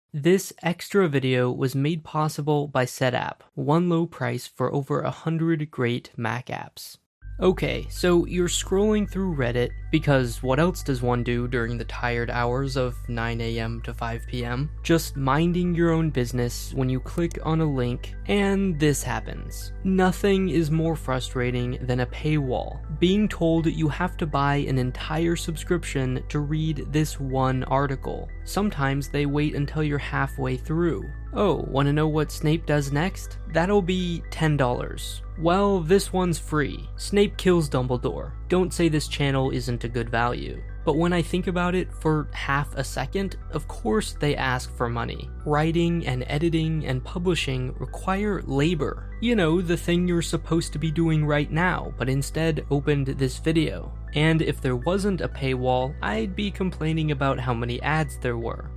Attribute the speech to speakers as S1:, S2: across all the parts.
S1: This extra video was made possible by Setapp, one low price for over 100 great Mac apps. Okay, so you're scrolling through Reddit, because what else does one do during the tired hours of 9 AM to 5 PM? Just minding your own business when you click on a link, and this happens. Nothing is more frustrating than a paywall. Being told you have to buy an entire subscription to read this one article. Sometimes they wait until you're halfway through. Oh, wanna know what Snape does next? That'll be $10. Well, this one's free. Snape kills Dumbledore. Don't say this channel isn't a good value. But when I think about it for half a second, of course they ask for money. Writing and editing and publishing require labor. You know, the thing you're supposed to be doing right now, but instead opened this video. And if there wasn't a paywall, I'd be complaining about how many ads there were.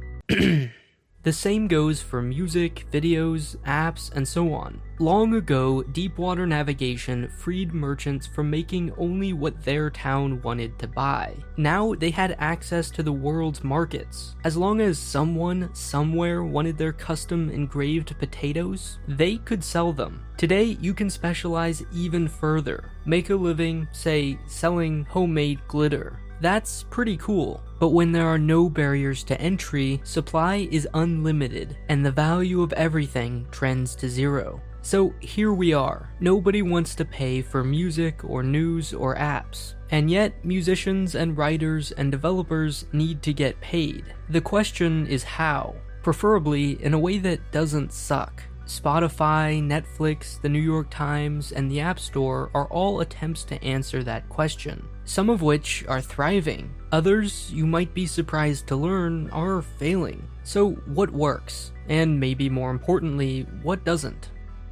S1: The same goes for music, videos, apps, and so on. Long ago, Deepwater Navigation freed merchants from making only what their town wanted to buy. Now they had access to the world's markets. As long as someone, somewhere wanted their custom engraved potatoes, they could sell them. Today, you can specialize even further. Make a living, say, selling homemade glitter. That's pretty cool, but when there are no barriers to entry, supply is unlimited, and the value of everything trends to zero. So here we are. Nobody wants to pay for music or news or apps, and yet musicians and writers and developers need to get paid. The question is how, preferably in a way that doesn't suck. Spotify, Netflix, the New York Times, and the App Store are all attempts to answer that question, some of which are thriving. Others, you might be surprised to learn, are failing. So what works? And maybe more importantly, what doesn't?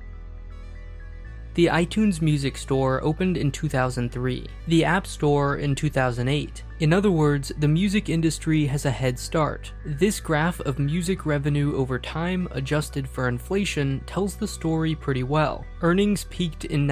S1: The iTunes Music Store opened in 2003, the App Store in 2008. In other words, the music industry has a head start. This graph of music revenue over time adjusted for inflation tells the story pretty well. Earnings peaked in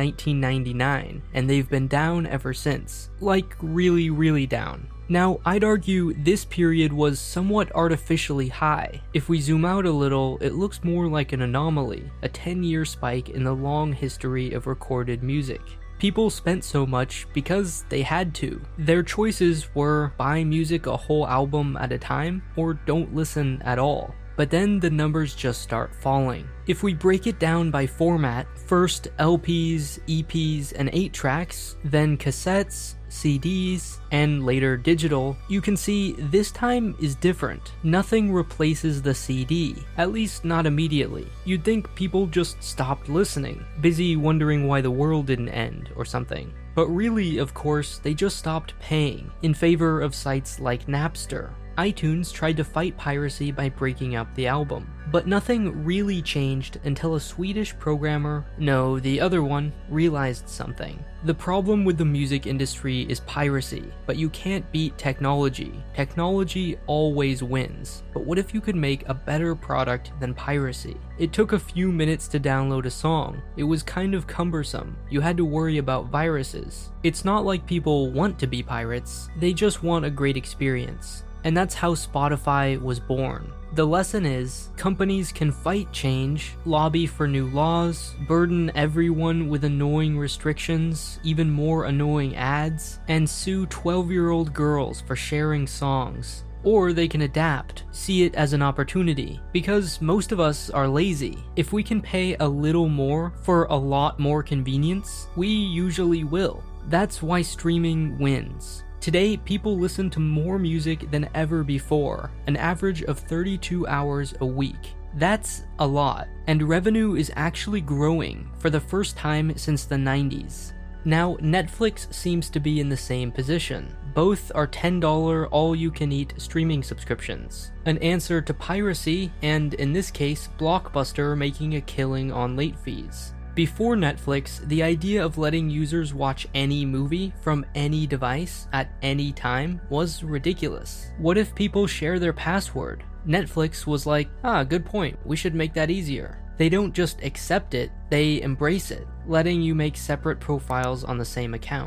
S1: 1999, and they've been down ever since. Like really, really down. Now, I'd argue this period was somewhat artificially high. If we zoom out a little, it looks more like an anomaly, a 10-year spike in the long history of recorded music. People spent so much because they had to. Their choices were buy music a whole album at a time, or don't listen at all. But then the numbers just start falling. If we break it down by format, first LPs, EPs, and 8-tracks, then cassettes, CDs, and later digital, you can see this time is different. Nothing replaces the CD, at least not immediately. You'd think people just stopped listening, busy wondering why the world didn't end or something. But really, of course, they just stopped paying in favor of sites like Napster. iTunes tried to fight piracy by breaking up the album, but nothing really changed until a Swedish programmer, no, the other one, realized something. The problem with the music industry is piracy, but you can't beat technology. Technology always wins. But what if you could make a better product than piracy? It took a few minutes to download a song. It was kind of cumbersome. You had to worry about viruses. It's not like people want to be pirates, they just want a great experience. And that's how Spotify was born. The lesson is, companies can fight change, lobby for new laws, burden everyone with annoying restrictions, even more annoying ads, and sue 12-year-old girls for sharing songs. Or they can adapt, see it as an opportunity, because most of us are lazy. If we can pay a little more for a lot more convenience, we usually will. That's why streaming wins. Today, people listen to more music than ever before, an average of 32 hours a week. That's a lot, and revenue is actually growing for the first time since the 90s. Now, Netflix seems to be in the same position. Both are $10 all-you-can-eat streaming subscriptions, an answer to piracy, and in this case, Blockbuster making a killing on late fees. Before Netflix, the idea of letting users watch any movie from any device at any time was ridiculous. What if people share their password? Netflix was like, good point, we should make that easier. They don't just accept it, they embrace it, letting you make separate profiles on the same account.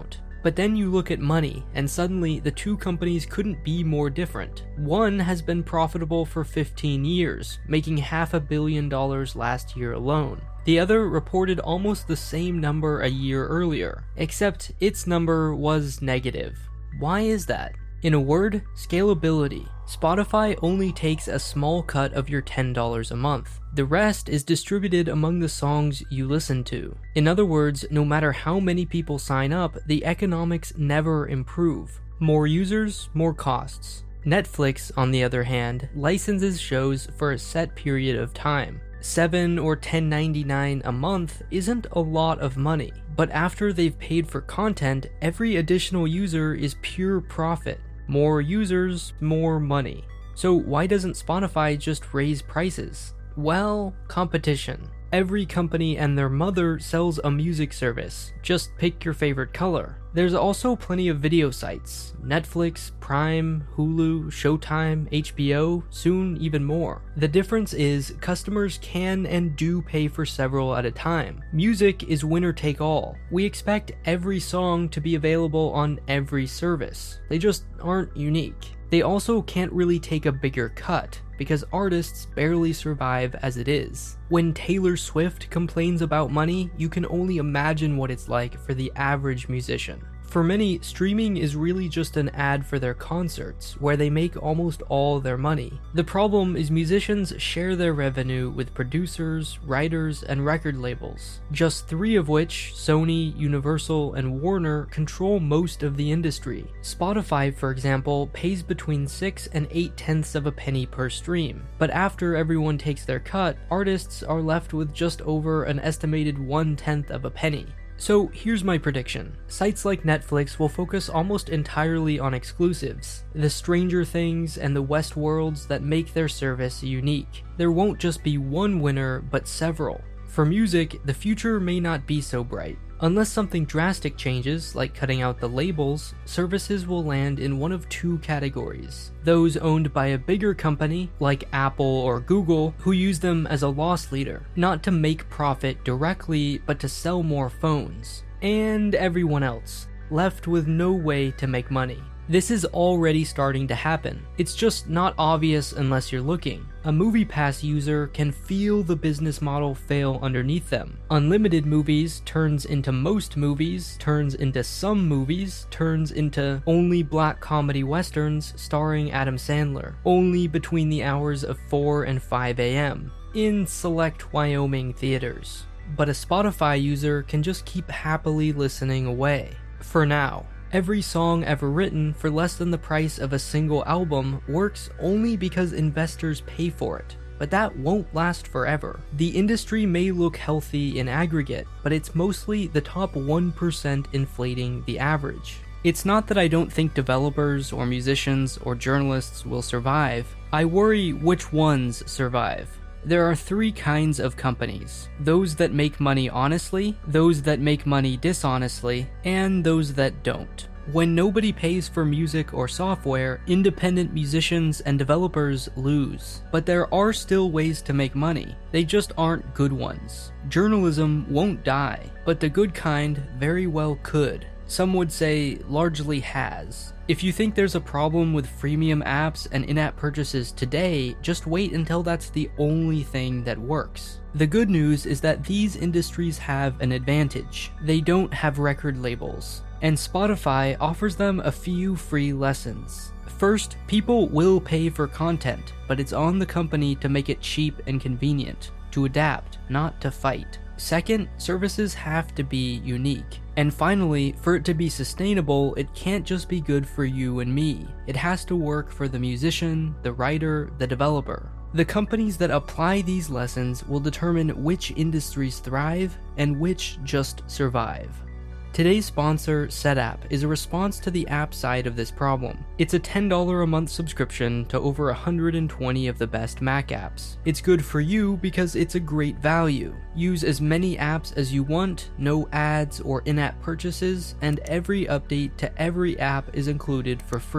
S1: But then you look at money, and suddenly the two companies couldn't be more different. One has been profitable for 15 years, making $500 million last year alone. The other reported almost the same number a year earlier, except its number was negative. Why is that? In a word, scalability. Spotify only takes a small cut of your $10 a month. The rest is distributed among the songs you listen to. In other words, no matter how many people sign up, the economics never improve. More users, more costs. Netflix, on the other hand, licenses shows for a set period of time. $7 or $10.99 a month isn't a lot of money, but after they've paid for content, every additional user is pure profit. More users, more money. So why doesn't Spotify just raise prices? Well, competition. Every company and their mother sells a music service. Just pick your favorite color. There's also plenty of video sites. Netflix, Prime, Hulu, Showtime, HBO, soon even more. The difference is customers can and do pay for several at a time. Music is winner take all. We expect every song to be available on every service. They just aren't unique. They also can't really take a bigger cut, because artists barely survive as it is. When Taylor Swift complains about money, you can only imagine what it's like for the average musician. For many, streaming is really just an ad for their concerts, where they make almost all their money. The problem is musicians share their revenue with producers, writers, and record labels, just 3 of which, Sony, Universal, and Warner, control most of the industry. Spotify, for example, pays between 6 and 8/10 of a penny per stream, but after everyone takes their cut, artists are left with just over an estimated 1/10 of a penny. So here's my prediction. Sites like Netflix will focus almost entirely on exclusives, the Stranger Things and the Westworlds that make their service unique. There won't just be one winner, but several. For music, the future may not be so bright. Unless something drastic changes, like cutting out the labels, services will land in one of 2 categories. Those owned by a bigger company, like Apple or Google, who use them as a loss leader, not to make profit directly, but to sell more phones. And everyone else, left with no way to make money. This is already starting to happen. It's just not obvious unless you're looking. A MoviePass user can feel the business model fail underneath them. Unlimited movies turns into most movies, turns into some movies, turns into only black comedy westerns starring Adam Sandler, only between the hours of 4 and 5 a.m. in select Wyoming theaters. But a Spotify user can just keep happily listening away. For now. Every song ever written for less than the price of a single album works only because investors pay for it, but that won't last forever. The industry may look healthy in aggregate, but it's mostly the top 1% inflating the average. It's not that I don't think developers or musicians or journalists will survive. I worry which ones survive. There are 3 kinds of companies: those that make money honestly, those that make money dishonestly, and those that don't. When nobody pays for music or software, independent musicians and developers lose. But there are still ways to make money. They just aren't good ones. Journalism won't die, but the good kind very well could. Some would say largely has. If you think there's a problem with freemium apps and in-app purchases today, just wait until that's the only thing that works. The good news is that these industries have an advantage. They don't have record labels, and Spotify offers them a few free lessons. First, people will pay for content, but it's on the company to make it cheap and convenient, to adapt, not to fight. Second, services have to be unique. And finally, for it to be sustainable, it can't just be good for you and me. It has to work for the musician, the writer, the developer. The companies that apply these lessons will determine which industries thrive and which just survive. Today's sponsor, Setapp, is a response to the app side of this problem. It's a $10 a month subscription to over 120 of the best Mac apps. It's good for you because it's a great value. Use as many apps as you want, no ads or in-app purchases, and every update to every app is included for free.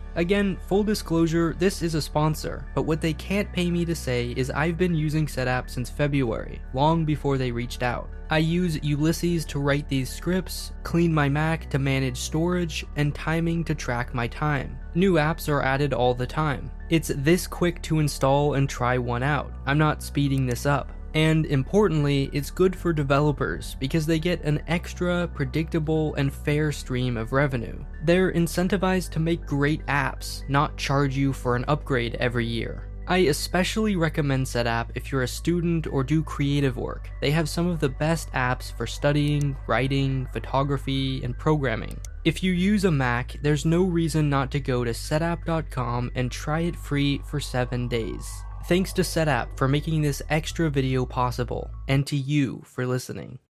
S1: Again, full disclosure, this is a sponsor, but what they can't pay me to say is I've been using Setapp since February, long before they reached out. I use Ulysses to write these scripts, clean my Mac to manage storage, and timing to track my time. New apps are added all the time. It's this quick to install and try one out. I'm not speeding this up. And importantly, it's good for developers because they get an extra, predictable, and fair stream of revenue. They're incentivized to make great apps, not charge you for an upgrade every year. I especially recommend Setapp if you're a student or do creative work. They have some of the best apps for studying, writing, photography, and programming. If you use a Mac, there's no reason not to go to setapp.com and try it free for 7 days. Thanks to Setapp for making this extra video possible, and to you for listening.